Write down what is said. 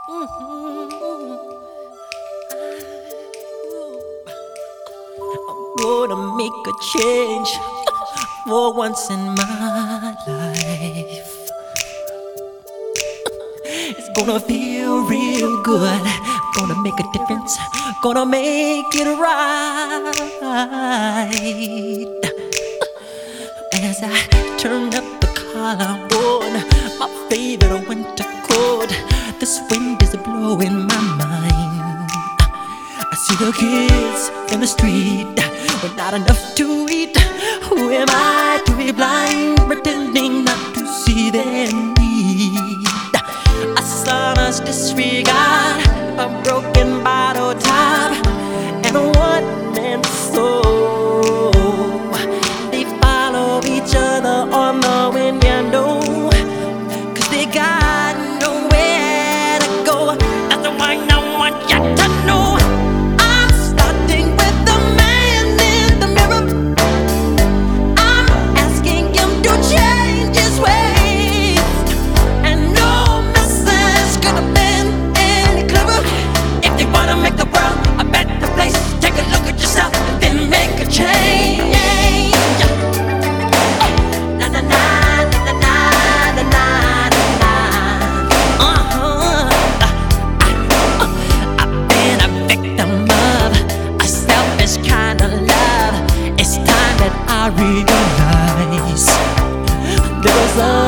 Gonna make a change for once in my life. It's gonna feel real good. Gonna make a difference. Gonna make it right. As I turn up the collar on my favorite winter coat, this wind is blowing my mind. I see the kids in the street with not enough to eat. Who am I to be blind, pretending not to see their need? A sonorous disregard, a broken bottle top, and a one-man soul. They follow each other on the window, 'cause they got nowhere to go. That's why I want you to know. I realize there was